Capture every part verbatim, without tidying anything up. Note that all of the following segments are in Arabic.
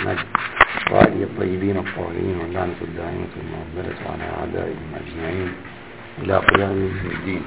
محمد وآله الطيبين الطاهرين واللعنة الدائمة المؤبدة على أعدائهم أجمعين إلى قيام الدين.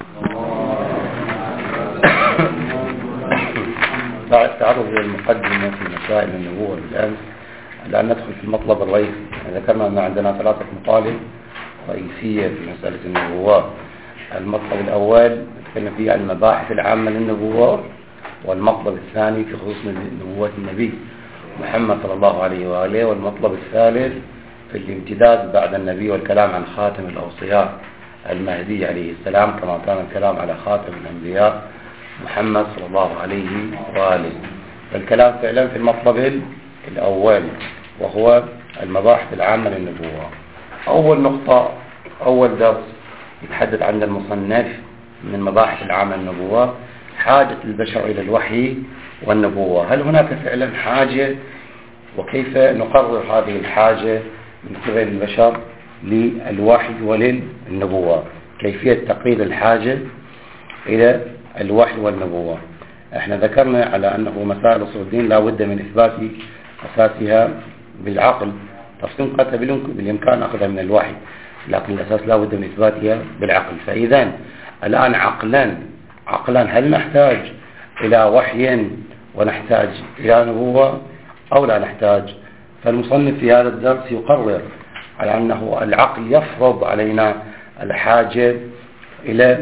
بعد التعرض إلى المقدمة في مسائل النبوة بالأمس، الآن ندخل في المطلب الرئيسي. ذكرنا أن عندنا ثلاثة مطالب رئيسية في مسألة النبوة. المطلب الأول تكلم فيه عن المباحث العامة للنبوة، والمطلب الثاني في خصوص نبوة النبي محمد صلى الله عليه وآله، والمطلب الثالث في الامتداد بعد النبي والكلام عن خاتم الأوصياء المهدي عليه السلام، كما كان الكلام على خاتم الأنبياء محمد صلى الله عليه وآله. فالكلام فعلا في المطلب الأول وهو المباحث العامة للنبوة. أول نقطة، أول درس يتحدث عن المصنف من مباحث العامة للنبوة حاجة البشر إلى الوحي والنبوة. هل هناك فعلا حاجة، وكيف نقرر هذه الحاجة من قبل البشر للوحي وللنبوة؟ كيفية تقرير الحاجة إلى الوحي والنبوة. احنا ذكرنا على أنه مسائل أصول الدين لا بد من إثبات أساسها بالعقل. تفصيل قد بالإمكان أخذها من الوحي، لكن الأساس لا بد من إثباتها بالعقل. فإذا الآن عقلا عقلا هل نحتاج إلى وحي ونحتاج إلى نبوة أو لا نحتاج؟ فالمصنف في هذا الدرس يقرر على أنه العقل يفرض علينا الحاجة إلى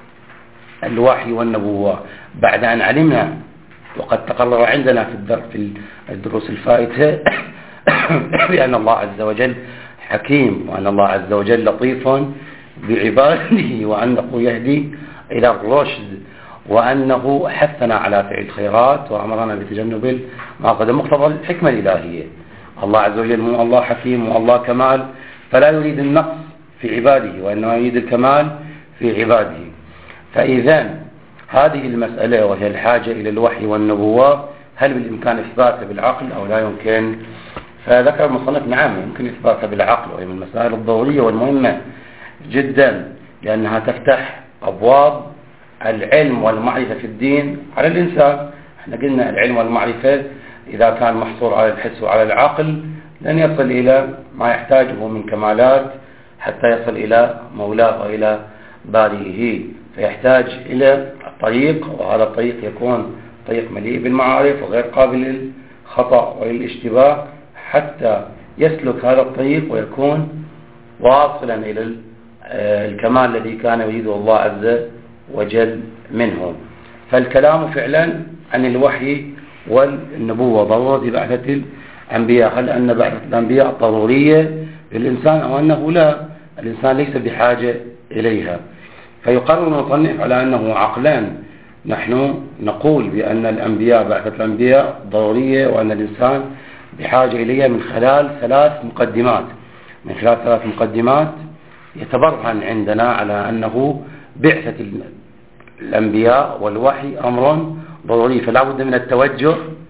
الوحي والنبوة، بعد أن علمنا وقد تقرر عندنا في الدرس في الدروس الفائتة بأن الله عز وجل حكيم، وأن الله عز وجل لطيف بعباده، وأنه يهدي إلى الرشد، وأنه حثنا على فعل الخيرات وأمرنا بتجنب ما قد مقتضى الحكمة الإلهية. الله عز وجل هو الله حكيم والله كمال، فلا يريد النقص في عباده وإنما يريد الكمال في عباده. فإذا هذه المسألة وهي الحاجة إلى الوحي والنبوة هل بالإمكان إثباتها بالعقل أو لا يمكن؟ فذكر المصنف نعم يمكن إثباتها بالعقل، وهي من المسائل الضرورية والمهمة جدا، لأنها تفتح أبواب العلم والمعرفة في الدين على الإنسان. احنا قلنا العلم والمعرفة إذا كان محصور على الحس وعلى العقل لن يصل إلى ما يحتاجه من كمالات حتى يصل إلى مولاه وإلى بارئه، فيحتاج إلى الطريق، وهذا الطريق يكون طريق مليء بالمعارف وغير قابل للخطأ والاشتباه، حتى يسلك هذا الطريق ويكون واصلا إلى الكمال الذي كان يريده الله عز وجل منه. فالكلام فعلا عن الوحي والنبوة، ضرورة بعثة الأنبياء. هل أن بعثة الأنبياء ضرورية للإنسان أو أنه لا؟ الإنسان ليس بحاجة إليها. فيقرر المصنف على أنه عقلان نحن نقول بأن الأنبياء بعثة الأنبياء ضرورية، وأن الإنسان بحاجة إليها من خلال ثلاث مقدمات. من خلال ثلاث مقدمات يتبرهن عندنا على أنه بعثة الأنبياء والوحي أمر ضروري، فلا بد من التوجه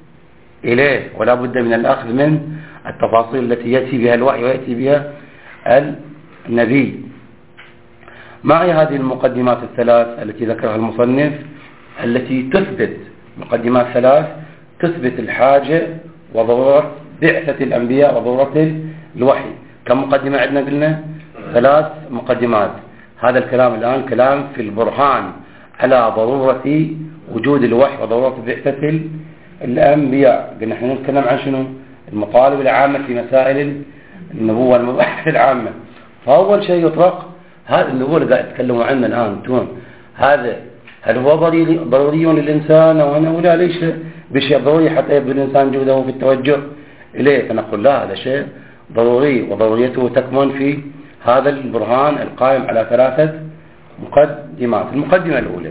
إليه، ولا بد من الأخذ من التفاصيل التي يأتي بها الوحي ويأتي بها النبي. معي هذه المقدمات الثلاث التي ذكرها المصنف، التي تثبت مقدمات ثلاث تثبت الحاجة وضرورة بعثة الأنبياء وضرورة الوحي. كم مقدمة عندنا؟ قلنا ثلاث مقدمات. هذا الكلام الآن كلام في البرهان على ضرورة وجود الوحي وضرورة بعثة الأنبياء. قلنا احنا نتكلم عن شنو؟ المطالب العامة في مسائل النبوة والمباحث العامة. فأول شيء يطرق هذا النبوة اللي قاعد يتكلموا عنه الآن تون، هذا هل هو ضروري ضروري للإنسان أو أنه لا؟ ليش بشيء ضروري حتى يبدو الإنسان جهده في التوجه إليه؟ فنقول لا، هذا شيء ضروري، وضروريته تكمن في هذا البرهان القائم على ثلاثة مقدمات. المقدمة الأولى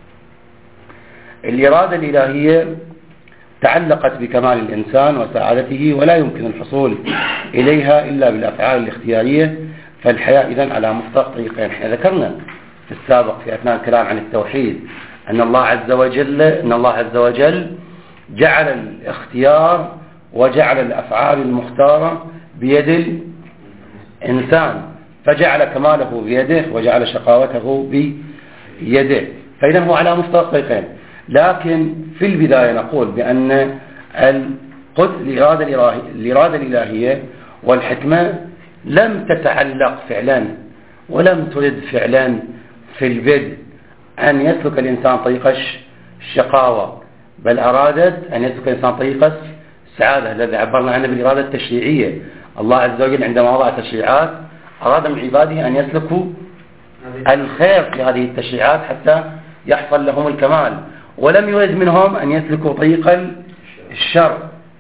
الإرادة الإلهية تعلقت بكمال الإنسان وسعادته، ولا يمكن الحصول إليها إلا بالأفعال الاختيارية. فالحياة إذن على مفترق طريقين. احنا ذكرنا في السابق في أثناء الكلام عن التوحيد أن الله عز وجل أن الله عز وجل جعل الاختيار وجعل الأفعال المختارة بيد الإنسان، فجعل كماله بيده وجعل شقاوته بيده. فإذا هو على مفترق طريقين. لكن في البداية نقول بأن قل الإرادة الإلهية, الإرادة الإلهية والحكمة لم تتعلق فعلا ولم ترد فعلا في البدء أن يسلك الإنسان طريق الشقاوة، بل أرادت أن يسلك الإنسان طريق السعادة الذي عبرنا عنه بالإرادة التشريعية. الله عز وجل عندما وضع تشريعات أراد من عباده أن يسلكوا الخير في هذه التشريعات حتى يحصل لهم الكمال، ولم يرد منهم أن يسلكوا طريق الشر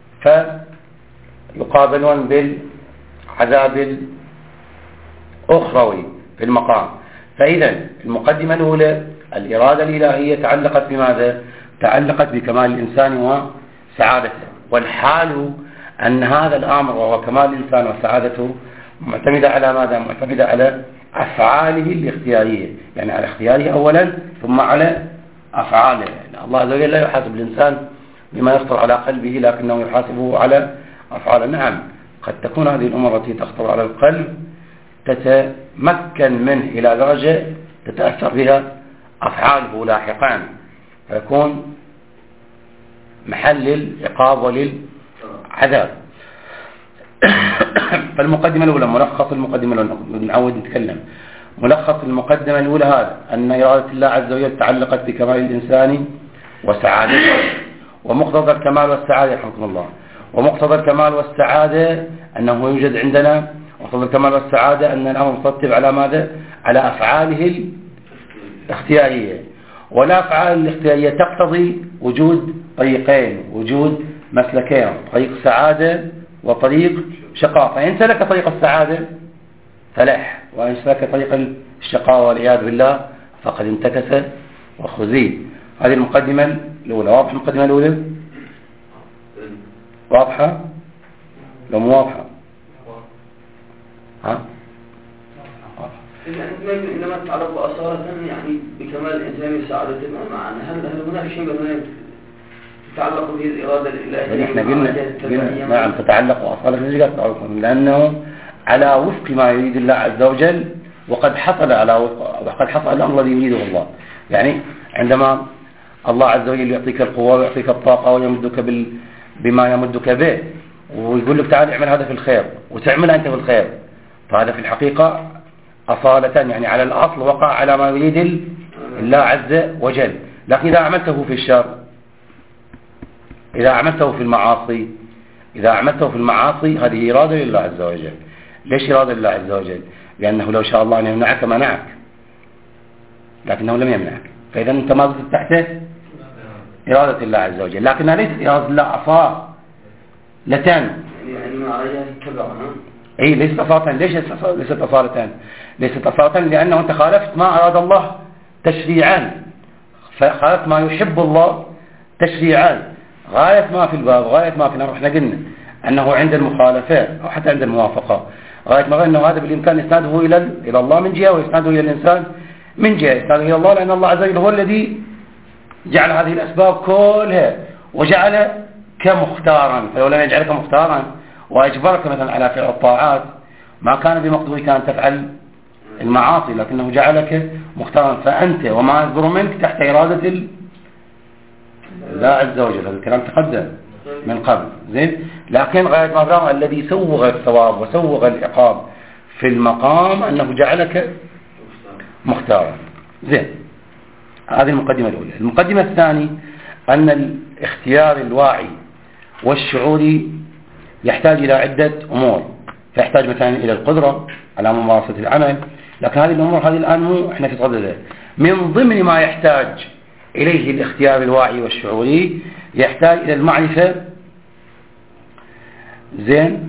فيقابلون بالعذاب الأخروي في المقام. فإذا المقدمة الأولى الإرادة الإلهية تعلقت بماذا؟ تعلقت بكمال الإنسان وسعادته، والحال أن هذا الأمر وهو كمال الإنسان وسعادته معتمدة على ماذا؟ معتمدة على أفعاله الاختيارية، يعني على اختياره أولا ثم على أفعاله. الله عز وجل لا يحاسب الإنسان بما يخطر على قلبه لكنه يحاسبه على أفعاله. نعم قد تكون هذه الأمور التي تخطر على القلب تتمكن منه إلى درجة تتأثر بها أفعاله لاحقا فيكون محل للعقاب وللعذاب. فالمقدمة الأولى ملخص المقدمة الأولى نعود نتكلم ملخص المقدمة الأولى هذا أن إرادة الله عز وجل تعلقت بكمال الإنسان وسعادته، ومقتضى الكمال والسعادة رحمكم الله ومقتضى الكمال والسعادة أنه يوجد عندنا مقتضى الكمال والسعادة أن الأمر مترتب على ماذا؟ على أفعاله الاختيارية، والأفعال الاختيارية تقتضي وجود طريقين، وجود مسلكين، طريق سعادة وطريق شقاء. فإن سلك طريق السعادة فلح، وإن سلك طريق الشقاء والعياذ بالله فقد انتكس وخزي. هذه المقدمة الأولى. واضح المقدمة الأولى؟ واضحة؟ لو مو واضحة ها؟ إنما تتعلق أصالة يعني بكمال الإنسان وسعادته، ما معنى هل هل هناك شيء مثلا تتعلق به الإرادة الإلهية؟ نحن قلنا قلنا نعم تتعلق أصالة لأنه على وفق ما يريد الله عز وجل، وقد حصل على وقد حصل الأمر الذي يريده الله. يعني عندما الله عز وجل يعطيك القوة ويعطيك الطاقة ويمدك بال بما يمدك به ويقول لك تعال اعمل هذا في الخير وتعمل أنت في الخير، فهذا في الحقيقة أصالة يعني على الأصل وقع على ما يريد الله عز وجل. لكن إذا عملته في الشر، إذا عملته في المعاصي إذا عملته في المعاصي هذه إرادة لله عز وجل. ليش إرادة لله عز وجل؟ لأنه لو شاء الله أن يمنعك منعك، لكنه لم يمنعك، فإذا أنت ما زلت تحت إرادة الله عز وجل، لكنها ليست إرادة الله أصالة لتان يعني ما عليها تبعها. اي ليست أصالة. ليش ليست أصالة؟ ليست أصالة لأنه أنت خالفت ما أراد الله تشريعا، فخالفت ما يحب الله تشريعا. غاية ما في الباب غاية ما في الأمر احنا قلنا أنه عند المخالفات أو حتى عند الموافقة غاية ما أنه هذا بالإمكان إسناده إلى إلى الله من جهة وإسناده إلى الإنسان من جهة. إسناده إلى الله لأن الله عز وجل هو الذي جعل هذه الأسباب كلها وجعل كمختارا، فلو لم يجعلك مختارا وأجبرك مثلا على فعل الطاعات ما كان بمقدورك أن تفعل المعاصي، لكنه جعلك مختارا، فأنت وما يصدر منك تحت إرادة الله عز وجل. هذا الكلام تقدم من قبل زين. لكن غاية ما فرام الذي سوغ الثواب وسوغ العقاب في المقام أنه جعلك مختارا زين. هذه المقدمة الأولى. المقدمة الثانية أن الاختيار الواعي والشعوري يحتاج إلى عدة أمور، فيحتاج مثلا إلى القدرة على ممارسة العمل، لكن هذه الأمور هذه الآن مو إحنا في صددها. من ضمن ما يحتاج إليه الاختيار الواعي والشعوري يحتاج إلى المعرفة زين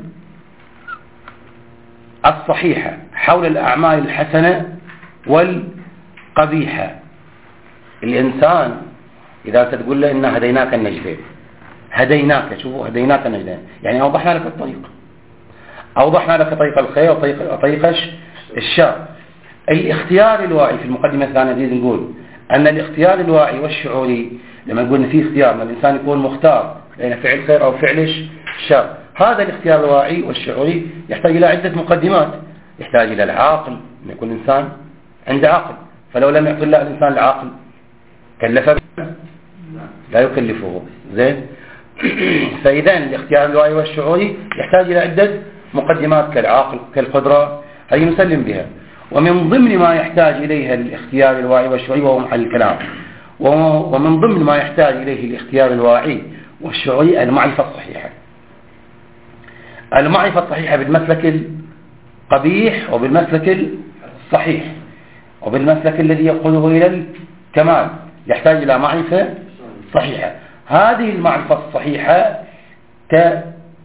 الصحيحة حول الأعمال الحسنة والقبيحة. الإنسان إذا تقول له إن هديناك النجدين، هديناك شوفوا هديناك النجدين يعني أوضحنا لك الطريق، أوضحنا لك طريق الخير وطريق طريق الشر. الاختيار الواعي في المقدمة الثانية دي نقول أن الاختيار الواعي والشعوري لما نقول فيه اختيار ما الإنسان يكون مختار بين فعل خير أو فعل شر، هذا الاختيار الواعي والشعوري يحتاج إلى عدة مقدمات. يحتاج إلى العاقل، أن يكون الإنسان عنده عقل، فلو لم يعطي الله الإنسان العقل كلفه لا يكلفه زين. فإذا الاختيار الواعي والشعوري يحتاج إلى عدة مقدمات كالعقل كالقدرة، هذه نسلم بها. ومن ضمن ما يحتاج إليها الاختيار الواعي والشعوري وهو محل الكلام، ومن ضمن ما يحتاج إليه الاختيار الواعي والشعوري المعرفة الصحيحة. المعرفة الصحيحة بالمسلك القبيح وبالمسلك الصحيح وبالمسلك الذي يقوده إلى الكمال يحتاج إلى معرفة صحيحة. هذه المعرفة الصحيحة ك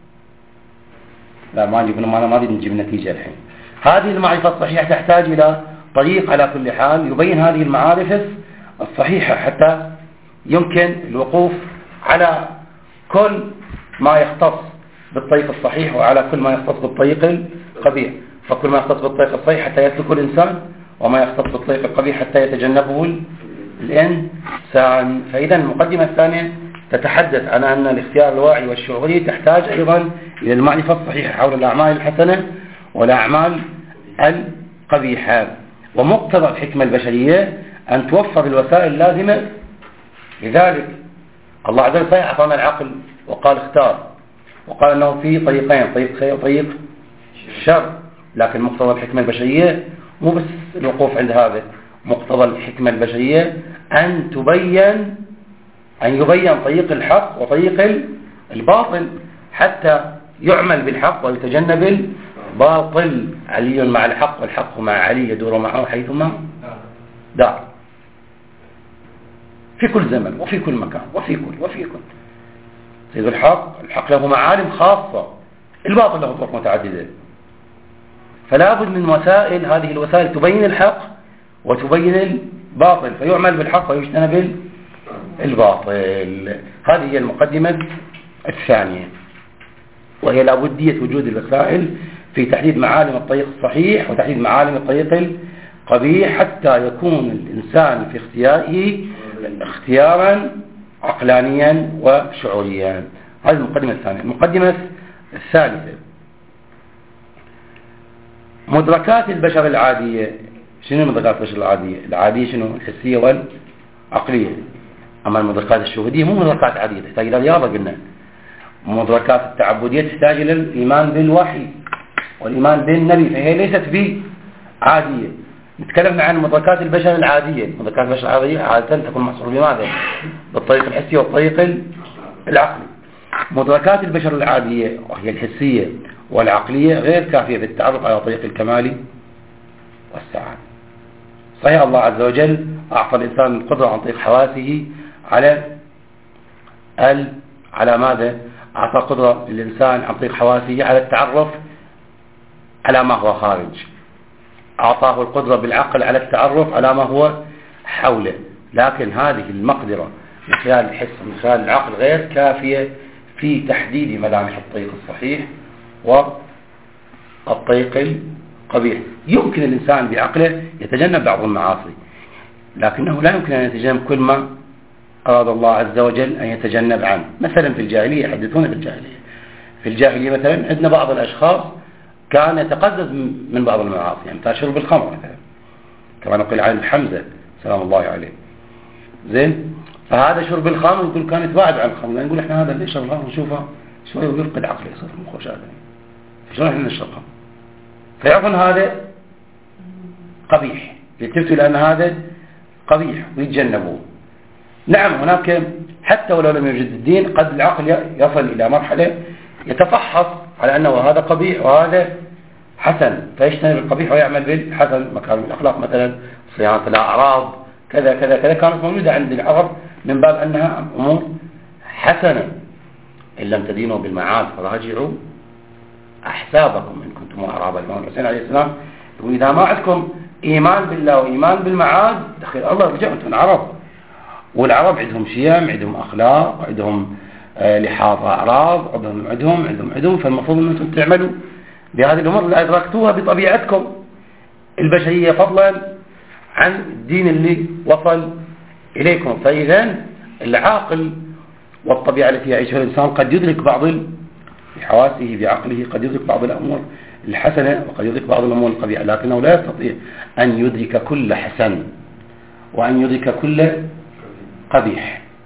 لا ما نجيب ما ما نجيب نتيجة الحين. هذه المعرفة الصحيحة تحتاج إلى طريق على كل حال يبين هذه المعارف الصحيحة حتى يمكن الوقوف على كل ما يختص بالطريق الصحيح وعلى كل ما يختص بالطريق القبيح. فكل ما يختص بالطريق الصحيح حتى يسلكه الإنسان، وما يختص بالطريق القبيح حتى يتجنبه الإنسان. فإذا المقدمة الثانية تتحدث عن أن الاختيار الواعي والشعوري تحتاج أيضا إلى المعرفة الصحيحة حول الأعمال الحسنة والأعمال القبيحة. ومقتضى الحكمة البشرية أن توفر الوسائل اللازمة لذلك. الله عز وجل أعطانا العقل وقال اختار، وقال أنه في طريقين، طريق خير وطريق شر، لكن مقتضى الحكمة البشرية مو بس الوقوف عند هذا. مقتضى الحكمة البشرية أن تبين أن يبين طريق الحق وطريق الباطل حتى يعمل بالحق ويتجنب الباطل. علي مع الحق والحق مع علي يدور معه حيثما دار، في كل زمن وفي كل مكان وفي كل وفي كل. سيد الحق الحق له معالم خاصة، الباطل له طرق متعددة. فلا بد من وسائل، هذه الوسائل تبين الحق وتبين الباطل، فيعمل بالحق ويجتنب الباطل. هذه هي المقدمة الثانية، وهي لابدية وجود الوسائل في تحديد معالم الطريق الصحيح وتحديد معالم الطريق القبيح حتى يكون الإنسان في اختياره اختيارا عقلانيا وشعوريا. هذه المقدمة الثانية. المقدمة الثالثة مدركات البشر العادية. شنو مدركات البشر العادية؟ العادية شنو؟ الحسية والعقلية. أما المدركات الشهودية مو مدركات عادية، تحتاج إلى رياضة. قلنا مدركات التعبدية تحتاج إلى الإيمان بالوحي والإيمان بالنبي، فهي ليست بعادية. نتكلم عن مدركات البشر العادية. مدركات البشر العادية عادة تكون محصورة بماذا؟ بالطريق الحسي والطريق العقلي. مدركات البشر العادية وهي الحسية والعقلية غير كافية بالتعرف على طريق الكمال والسعادة. صحيح الله عز وجل أعطى الإنسان القدرة عن طريق حواسه على ال على ماذا؟ أعطى قدرة للإنسان عن طريق حواسه على التعرف على ما هو خارج. أعطاه القدرة بالعقل على التعرف على ما هو حوله. لكن هذه المقدرة من خلال الحس من خلال العقل غير كافية في تحديد ملامح الطريق الصحيح والطريق القبيح. يمكن الإنسان بعقله يتجنب بعض المعاصي، لكنه لا يمكن أن يتجنب كل ما أراد الله عز وجل أن يتجنب عنه. مثلا في الجاهلية، يحدثون في الجاهلية في الجاهلية مثلا عندنا بعض الأشخاص كان يتقزز من بعض المعاصي، يعني مثلا شرب الخمر مثلا، كما نقول عن حمزة سلام الله عليه. زين، فهذا شرب الخمر يقول كان يتباعد عن الخمر، نقول احنا هذا اللي يشرب الخمر نشوفه شوي ويفقد عقله يصير مخه شاذ، شلون احنا نشرب خمر؟ فيعرفون هذا قبيح، يلتفتوا لأن هذا قبيح ويتجنبوه. نعم هناك حتى ولو لم يوجد الدين قد العقل يصل إلى مرحلة يتفحص على أنه هذا قبيح وهذا حسن، فيجتنب القبيح ويعمل بالحسن. مكارم الأخلاق مثلا، صيانة الأعراض، كذا كذا كذا كانت موجودة عند العرب من باب أنها أمور حسنة. إن لم تدينوا بالمعاد فراجعوا أحسابكم إن كنتم أعراب. الإمام الحسين عليه السلام يقول إذا ما عندكم إيمان بالله وإيمان بالمعاد دخل الله رجعوا أنتم عرب. والعرب عندهم شيم، عندهم أخلاق، عندهم لحاظ أعراض، عندهم عندهم عندهم عندهم فالمفروض أن أنتم تعملوا بهذه الأمور اللي أدركتوها بطبيعتكم البشرية فضلا عن الدين اللي وصل إليكم. فإذا العاقل والطبيعة التي يعيشها الإنسان قد يدرك بعض بحواسه بعقله، قد يدرك بعض الأمور الحسنة وقد يدرك بعض الأمور القبيحة، لكنه لا يستطيع أن يدرك كل حسن وأن يدرك كل قبيح.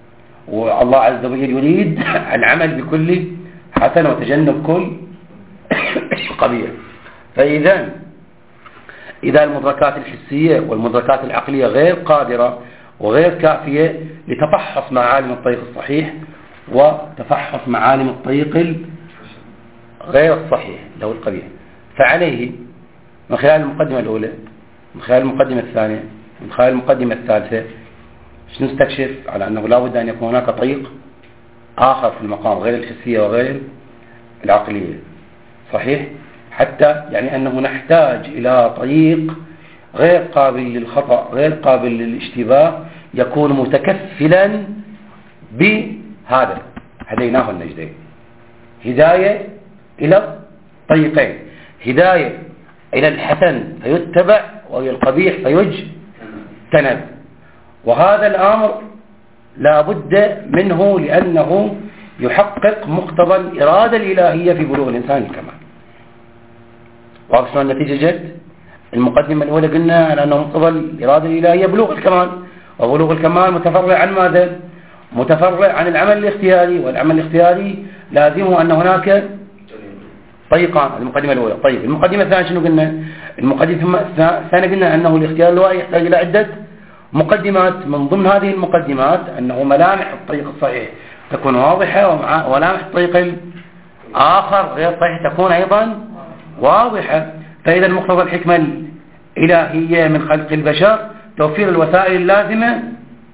والله عز وجل يريد العمل بكل حسن وتجنب كل قبيح. فإذا إذا المدركات الحسية والمدركات العقلية غير قادرة وغير كافية لتفحص معالم الطريق الصحيح وتفحص معالم الطريق غير الصحيح لو القبيح، فعليه من خلال المقدمة الأولى، من خلال المقدمة الثانية، من خلال المقدمة الثالثة نستكشف على أنه لا بد أن يكون هناك طريق آخر في المقام غير الحسية وغير العقلية صحيح، حتى يعني أنه نحتاج إلى طريق غير قابل للخطأ غير قابل للاشتباه يكون متكفلا بهذا هديناه النجدين، هداية إلى طريقين، هداية إلى الحسن فيتبع وإلى القبيح فيجتنب، وهذا الأمر لا بد منه لأنه يحقق مقتضى الإرادة الإلهية في بلوغ الإنسان الكمال. واضح شلون النتيجة جت؟ المقدمة الأولى قلنا على أنه مقتضى الإرادة الإلهية بلوغ الكمال، وبلوغ الكمال متفرع عن ماذا؟ متفرع عن العمل الاختياري، والعمل الاختياري لازمه أن هناك طريقان. المقدمة الأولى. طيب المقدمة الثانية شنو قلنا؟ المقدمة الثانية قلنا أنه الاختيار اللوائي يحتاج إلى عدة مقدمات، من ضمن هذه المقدمات أنه ملامح الطريق الصحيح تكون واضحة وملامح الطريق الآخر غير صحيح تكون أيضا واضحة. فإذا مقتضى الحكمة الإلهية من خلق البشر توفير الوسائل اللازمة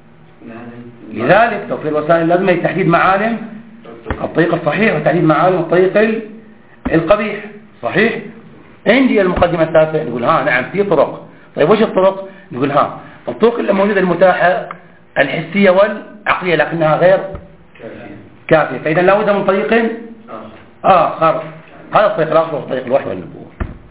لذلك، توفير الوسائل اللازمة لتحديد معالم الطريق الصحيح وتحديد معالم الطريق القبيح صحيح. عندي المقدمة الثالثة نقول ها نعم في طرق. طيب وش الطرق؟ نقول ها الطرق الموجودة المتاحة الحسية والعقلية لكنها غير كافية، فإذا لا بد من طريق آخر. هذا الطريق الآخر هو طريق الوحي والنبوة.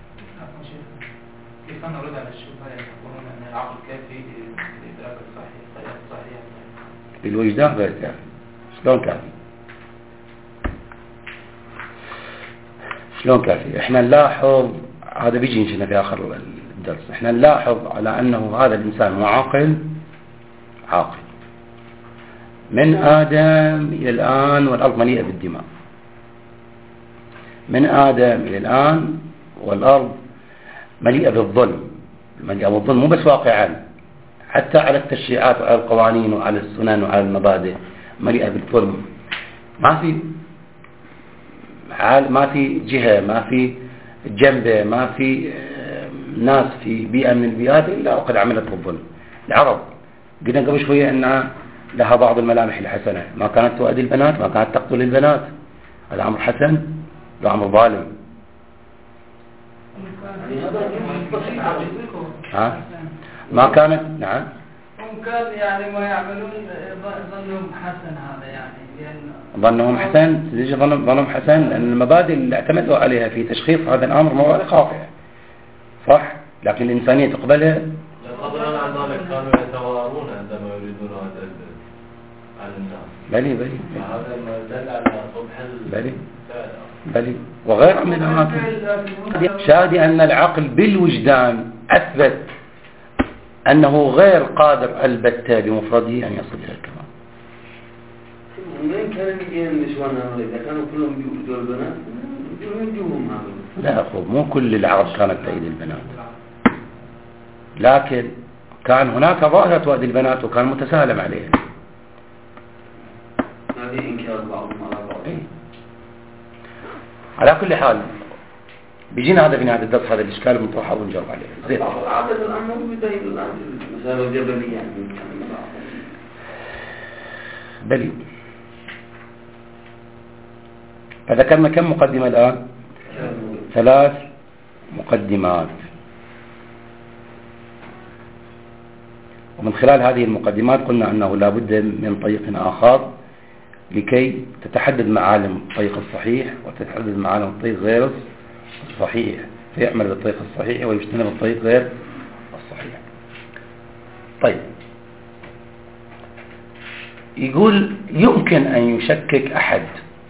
كيف نرد على الشبهة يقولون أن العقل كافي لإدراك الصحيح الطريق الصحيح؟ الوجدان غير كافي. شلون كافي؟ شلون كافي؟ احنا نلاحظ هذا بيجي نشنا في آخر الدرس، احنا نلاحظ على أنه هذا الإنسان معاقل عاقل من آدم إلى الآن، والأرض مليئة بالدماء. من آدم إلى الآن والأرض مليئة بالظلم، مليئة بالظلم مو بس واقعا، حتى على التشريعات وعلى القوانين وعلى السنن وعلى المبادئ مليئة بالظلم. ما في ما في جهة، ما في جنبة، ما في ناس في بيئة من البيئات إلا وقد عملت بالظلم. العرب قلنا قبل شوية أنها لها بعض الملامح الحسنة، ما كانت تؤذي البنات، ما كانت تقتل البنات، هذا أمر حسن، هذا أمر ظالم. ها؟ ما كانت نعم هم كان يعني ما يعملون ظنهم حسن، هذا يعني ظنهم حسن. ليش ظنهم حسن؟ لأن المبادئ اللي اعتمدوا عليها في تشخيص هذا الأمر مبادئ خاطئة صح، لكن الإنسانية تقبلها. فضلا عن ذلك كانوا يتوارون عندما يريدون هذا عن الناس. بلي بلي هذا ما دل على صبح بلي بلي وغير من الأماكن. شاهد أن العقل بالوجدان أثبت أنه غير قادر البتة بمفرده أن يصل إلى الكمال. وين كانوا يجين النسوان هؤلاء؟ إذا كانوا كلهم يجوا البنات يجوهم هؤلاء. لا أخو، مو كل العرب كانت تأيد البنات، لكن كان هناك ظاهرة تؤدي البنات وكان متسالم عليها. هذه إنكار بعضهم على بعض. إيه؟ على كل حال بيجينا هذا في نهاية الدرس هذا الإشكال المطروح ونجاوب عليه. زين. عادة الأمر بداية الآن مسألة الجبلية يعني. بلي. فذكرنا كم مقدمة الآن؟ ثلاث مقدمات، ومن خلال هذه المقدمات قلنا أنه لا بد من طريق آخر لكي تتحدد معالم الطريق الصحيح وتتحدد معالم الطريق غير الصحيح، فيعمل بالطريق الصحيح ويجتنب الطريق غير الصحيح. طيب يقول يمكن أن يشكك أحد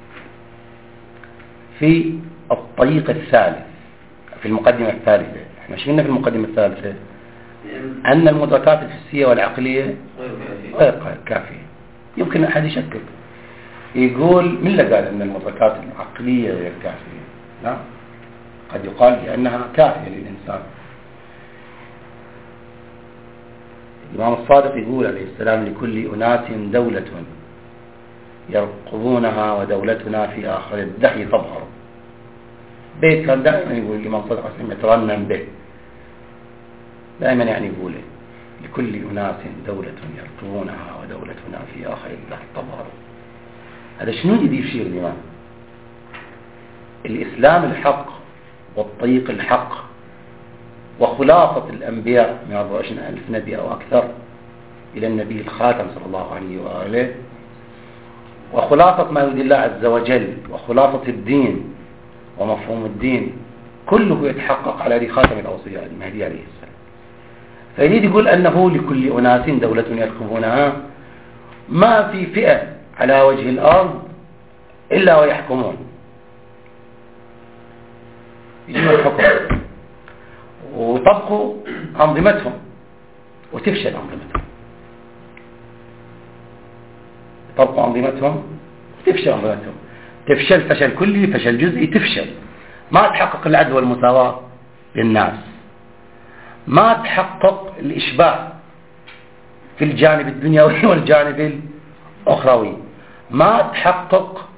في الطريق الثالث في المقدمة الثالثة. احنا شفنا في المقدمة الثالثة أن المدركات الحسية والعقلية غير كافية، يمكن أحد يشكك يقول من اللي قال أن المدركات العقلية غير كافية؟ لا، قد يقال لأنها كافية للإنسان. الإمام الصادق يقول عليه السلام لكل أناس دولة يرقبونها ودولتنا في آخر الدهر تظهر. بيت كان دائما يقول الإمام الصادق عليه السلام يترنم به دائما، يعني يقول لكل أناس دولة يرقبونها ودولتنا في آخر الدهر تظهر. هذا شنو يدي يشير الإمام؟ الإسلام الحق والطريق الحق وخلاصة الأنبياء من أربعة وعشرين ألف نبي أو أكثر إلى النبي الخاتم صلى الله عليه وآله، وخلاصة ما يريد الله عز وجل وخلاصة الدين ومفهوم الدين كله يتحقق على يد خاتم الأوصياء المهدي عليه السلام. فيريد يقول أنه لكل أناس دولة يركبونها، ما في فئة على وجه الأرض إلا ويحكمون، يجيبوا الحكم وطبقوا أنظمتهم وتفشل أنظمتهم، طبقوا أنظمتهم وتفشل أنظمتهم، تفشل فشل كلي فشل جزئي، تفشل، ما تحقق العدل والمساواة للناس، ما تحقق الإشباع في الجانب الدنيوي والجانب الأخروي، ما تحقق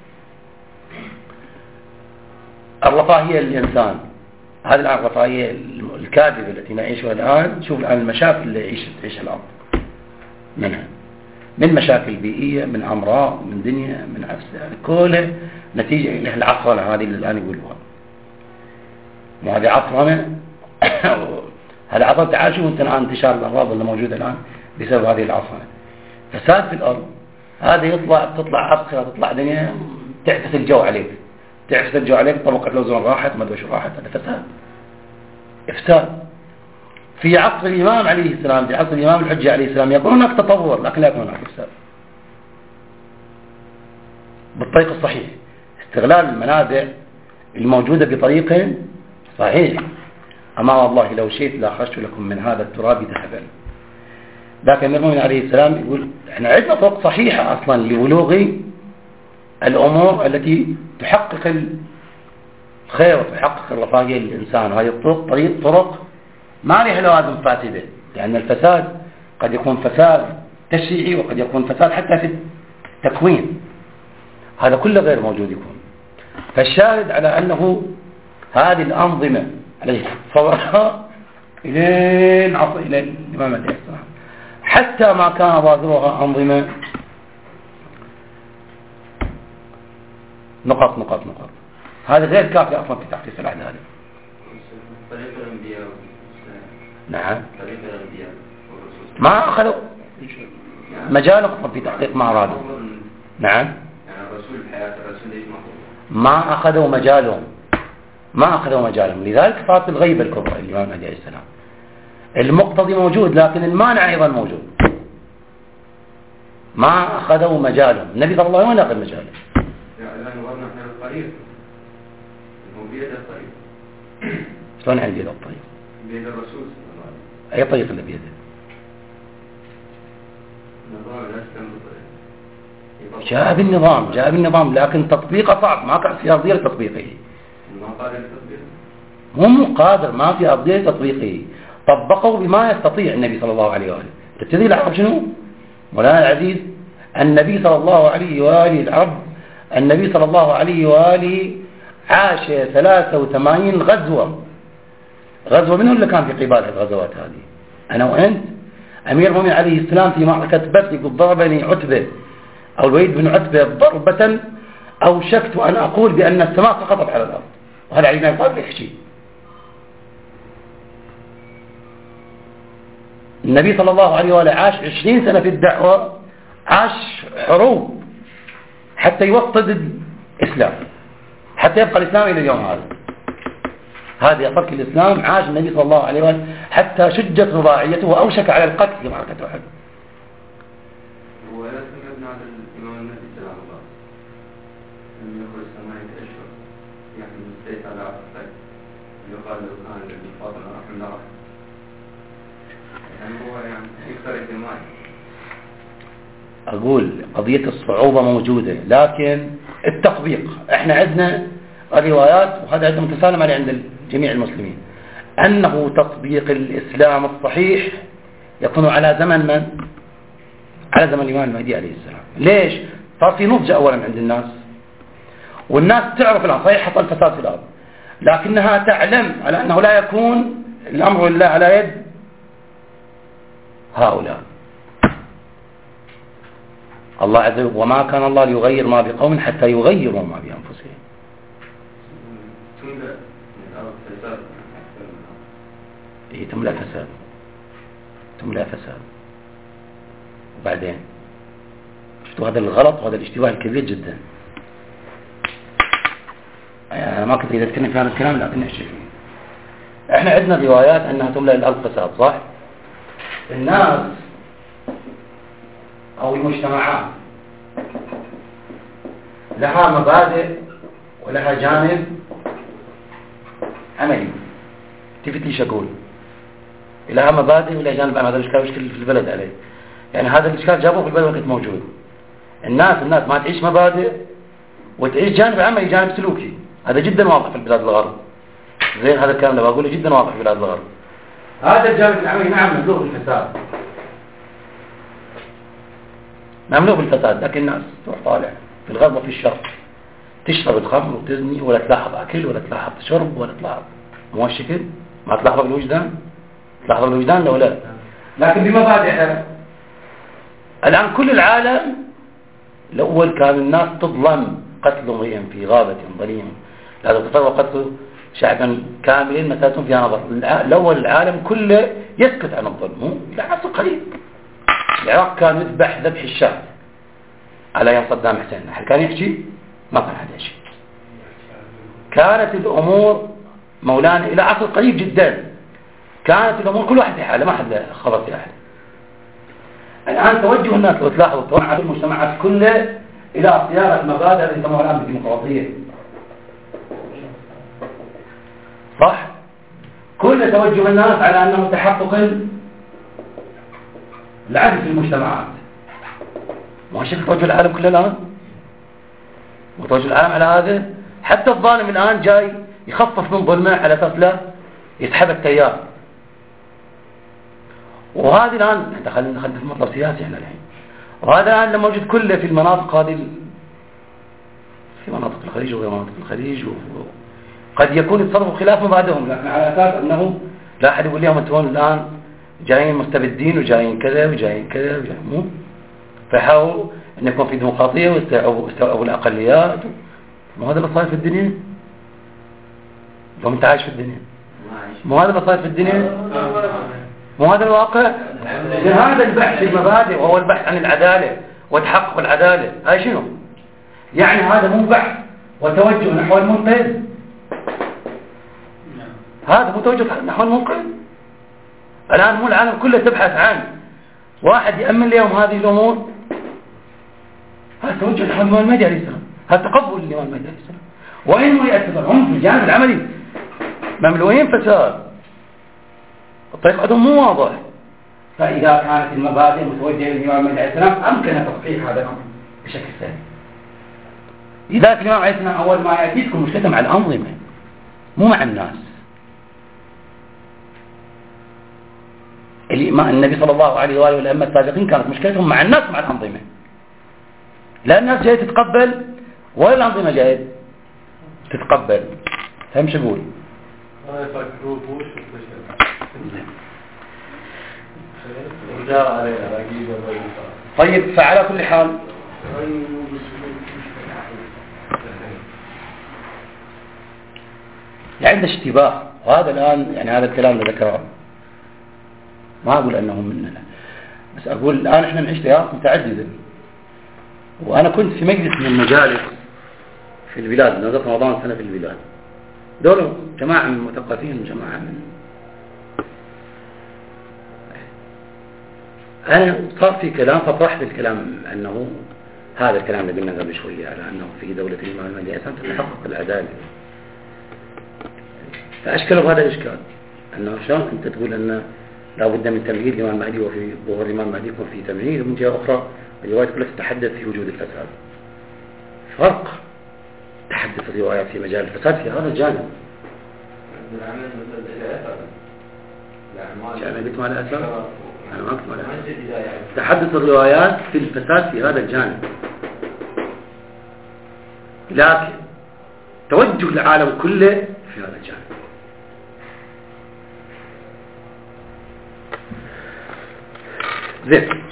الرفاهية للإنسان. هذه الآن الرفاهية الكاذبة التي نعيشها الآن. شوف الآن المشاكل اللي يعيش تعيش الأرض منها، من مشاكل بيئية، من أمراض، من دنيا، من أفساد، كلها نتيجة له العصرنة هذه اللي الآن يقولوها. وهذه عصرنة هذا عصرنة. تعال شوف أنت الآن انتشار الأمراض اللي موجودة الآن بسبب هذه العصرنة. فساد في الأرض، هذا يطلع تطلع عسكرة، تطلع دنيا تعكس الجو عليك، تعكس الجو عليك، طبقة الأوزون راحت، ما أدري شو راحت، هذا فساد، إفساد. في عصر الإمام عليه السلام، في عصر الإمام الحجة عليه السلام يكون هناك تطور، لكن لا يكون هناك إفساد بالطريق الصحيح، استغلال المنابع الموجودة بطريق صحيح. أما والله لو شئت لأخرجت لكم من هذا التراب ذهبا. ذاك أمير المؤمنين عليه السلام يقول احنا عندنا طرق صحيحة أصلا لبلوغ الأمور التي تحقق الخير وتحقق الرفاهية للإنسان، وهذه الطرق طريق طرق ما عليها لوازم فاسدة، لأن الفساد قد يكون فساد تشريعي وقد يكون فساد حتى في التكوين، هذا كله غير موجود يكون. فالشاهد على أنه هذه الأنظمة التي تصورها إلى العصر إلى الإمام عليه السلام، حتى ما كان ظاهرها أنظمة نقاط نقاط نقاط، هذا غير كافي أصلا في تحقيق العدالة. طريق الأنبياء. نعم. طريق الأنبياء. ما أخذوا مجالهم في تحقيق ما أرادوا. نعم. يعني الرسول حياة الرسول إيش ما أخذوا مجالهم، ما أخذوا مجالهم، لذلك صارت الغيبة الكبرى الإمام عليه السلام. المقتضي موجود لكن المانع أيضا موجود، ما أخذوا مجالهم. النبي صلى الله عليه وسلم أخذ مجاله. يعني نورنا احنا الطريق، هو بيد الطريق. شلون يعني بيد الطريق؟ بيد الرسول صلى الله عليه وسلم. أي طريق اللي بيده؟ نظام الأسلام بالطريق. جاء بالنظام، جاء بالنظام لكن تطبيقه صعب، ما كان في أرضية تطبيقه. ما قادر التطبيق. هم قادر، ما في أرضية تطبيقه، طبقوا بما يستطيع النبي صلى الله عليه وآله. تبتدي العرب شنو؟ مولانا العزيز النبي صلى الله عليه وآله العرب النبي صلى الله عليه وآله عاش ثلاثة وثمانين غزوة. غزوة منه اللي كان في قبال الغزوات هذه؟ أنا وأنت. أمير المؤمنين عليه السلام في معركة بدر يقول ضربني عتبة أو الوليد بن عتبة ضربة أوشكت أن أقول بأن السماء سقطت على الأرض، وهذا علي بن أبي طالب يحكي. النبي صلى الله عليه وآله عاش عشرين سنة في الدعوة، عاش حروب حتى يوطد الإسلام، حتى يبقى الإسلام إلى اليوم هذا. هذا ترك الإسلام عاش النبي صلى الله عليه وآله حتى شجت رباعيته وأوشك على القتل في معركة أحد. ولا سمعنا على الإمام النبي سلام الله أن يخرج ثمانية أشهر يحمل السيف على عاتقه يقال له كان لفاطمة رحمه الله، يعني هو يعني يكثر الدماء. أقول قضية الصعوبة موجودة، لكن التطبيق احنا عندنا الروايات، وهذا عندنا متسالم عليه عند جميع المسلمين، أنه تطبيق الإسلام الصحيح يكون على زمن من؟ على زمن الإمام المهدي عليه السلام. ليش؟ صار في نضج أولا عند الناس، والناس تعرف الآن صحيح حصل فساد في الأرض، لكنها تعلم على أنه لا يكون الأمر لله على يد هؤلاء. الله عز وجل وما كان الله ليغير ما بقوم حتى يغيروا ما بأنفسهم. إيه تملأ فساد، تملأ فساد. وبعدين شفتوا هذا الغلط وهذا الاشتباه الكبير جدا. أنا ما كنت إذا أتكلم في هذا الكلام لكن نحشي فيه. إحنا عندنا روايات أنها تملأ الأرض فساد، صح؟ الناس أو المجتمعات لها مبادئ ولها جانب عملي. تفت ليش أقول لها مبادئ ولا جانب عملي؟ هذا الإشكال مشكلة في البلد عليه، يعني هذا الإشكال جابوه في البلد وقت موجود. الناس الناس ما تعيش مبادئ وتعيش جانب عملي جانب سلوكي. هذا جدا واضح في البلاد الغرب. زين هذا الكلام اللي بقوله جدا واضح في بلاد الغرب. هذا الجانب العملي نعم مملوء بالفساد، مملوء بالفساد، لكن الناس تروح طالع في الغرب وفي الشرق تشرب الخمر وتزني ولا تلاحظ أكل ولا تلاحظ شرب ولا تلاحظ، مو هالشكل؟ ما تلاحظ بالوجدان؟ تلاحظ بالوجدان لو لا؟ لكن بمبادئها. الآن كل العالم الأول كان الناس تظلم، قتل امرئ في غابة ظليم لا تتصور قتل شعبا كامل مساس فيها نظر. الأول العالم كله يسكت عن الظلم، مو إلى عصر قريب. العراق كان يذبح ذبح الشاة على يد صدام حسين، هل كان يحكي؟ ما كان حد يحكي. كانت الأمور مولانا إلى عصر قريب جدا كانت الأمور كل واحد في حاله، ما حد خبر في أحد. الآن توجه الناس لو تلاحظوا توجه المجتمعات كله إلى صياغة المبادئ التي يسموها الآن بالديمقراطية، صح؟ كل توجه الناس على أنه تحقق العدل في المجتمعات. ما شكل توجه العالم كله الآن؟ وتوجه العالم على هذا. حتى الظالم الآن جاي يخفف من ظلمه على أساس لا يسحب التيار. وهذه الآن دخلنا دخلنا في مطلب سياسي احنا الحين. وهذا الآن لما موجود كله في المناطق هذه، في مناطق الخليج وغير مناطق الخليج، وقد يكون يتصرفوا خلاف مبادئهم، لكن على أساس أنه لا أحد يقول لهم أنتم الآن جايين مستبدين وجايين كذا وجايين كذا وجايين مو، فحاولوا أن يكون في ديمقراطية واستوعبوا الأقليات. مو هذا اللي صاير في الدنيا؟ لو أنت عايش في الدنيا مو هذا اللي صاير في الدنيا؟ مو هذا الواقع؟ هذا البحث في المبادئ وهو البحث عن العدالة وتحقق العدالة. هاي شنو؟ يعني هذا مو بحث وتوجه نحو المنقذ، هذا مو توجه نحو المنقذ. الآن مو العالم كله تبحث عن واحد يأمن لهم هذه الأمور. هذا توجه نحو الإمام المهدي عليه السلام، هذا تقبل الإمام المهدي عليه السلام. وإن يأتي هم في الجانب العملي مملوئين فساد، الطريق عندهم مو واضح. فإذا كانت المبادئ متوجهة للإمام المهدي عليه السلام أمكن تصحيح هذا الأمر بشكل ثاني. لذلك الإمام عليه السلام أول ما يأتي تكون مشكلته مع الأنظمة مو مع الناس. النبي صلى الله عليه وآله والأئمة السابقين كانت مشكلتهم مع الناس ومع الأنظمة. لا الناس جاية تتقبل ولا الأنظمة جاية تتقبل. فهم شو أقول؟ طيب فعلى كل حال عند اشتباه، وهذا الآن يعني هذا الكلام اللي ذكره ما أقول أنه مننا، بس أقول الآن إحنا نعيش تيارات متعددة. وأنا كنت في مجلس من المجالس في البلاد، نزلت رمضان سنة في البلاد، دول جماعة من المثقفين وجماعة من أنا صار في كلام فطرحت بالكلام أنه هذا الكلام اللي قلنا قبل شوية على أنه في دولة الإمام المهدي تتحقق العدالة. فأشكلوا بهذا الإشكال أنه شلون أنت تقول أن لا بد من تمهيد الإمام المهدي وفي ظهور الإمام المهدي يكون في تمهيد، ومن جهة أخرى الروايات كلها تتحدث في وجود الفساد. فرق تحدث الروايات في مجال الفساد في هذا الجانب. العمل مثل إلى أثر. أنا قلت ما له أثر؟ أنا ما قلت ما له أثر. تحدث الروايات في الفساد في هذا الجانب، لكن توجه العالم كله في هذا الجانب. زين.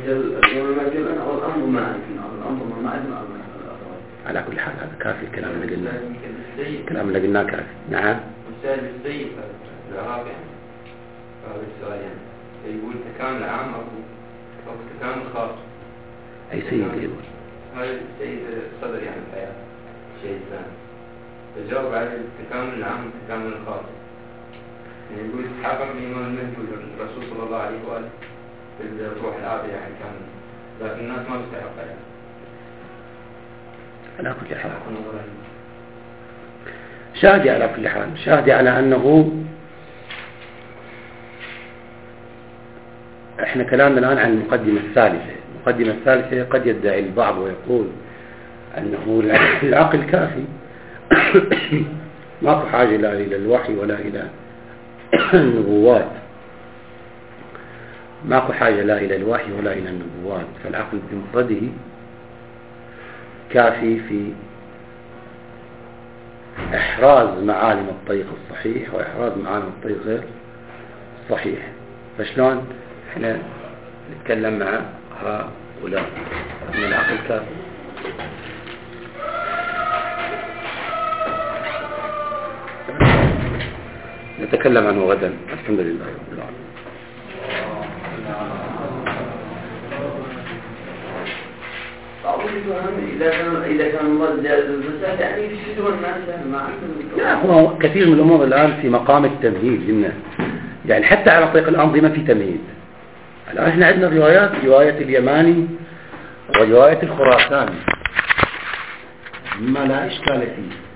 على كل حال هذا كافي الكلام اللي قلناه. الكلام اللي قلناه كافي. نعم. السؤال السيء في العراق يعني هذا السؤال يعني يقول تكامل عام أو أو تكامل خاص. أي سيد يقول. هذا السيد صدر يعني الحياة شيء ثاني. تجاوب على التكامل العام والتكامل الخاص. يعني يقول تحقق الإيمان المهدي والرسول صلى الله عليه وآله في الروح العابية يعني كامل، لكن الناس ما تستحقها يعني. على كل حال شاهدي على كل حال شاهدي على أنه احنا كلامنا الآن عن المقدمة الثالثة. المقدمة الثالثة قد يدعي البعض ويقول أنه العقل كافي، ما في حاجة لا إلى الوحي ولا إلى النبوات، ما في حاجة لا إلى الوحي ولا إلى النبوات، فالعقل بمفرده كافي في إحراز معالم الطريق الصحيح وإحراز معالم الطريق غير صحيح. فشلون احنا نتكلم مع هؤلاء أن العقل كافي؟ نتكلم عنه غدا. الحمد لله رب العالمين. إذا كان إذا كان الله زاد الفساد يعني يفسدون الناس ما عندهم. لا، هو كثير من الأمور الآن في مقام التمهيد لنا، يعني حتى على طريق الأنظمة في تمهيد. الآن احنا عندنا روايات، رواية اليماني ورواية الخراساني مما لا إشكال فيه.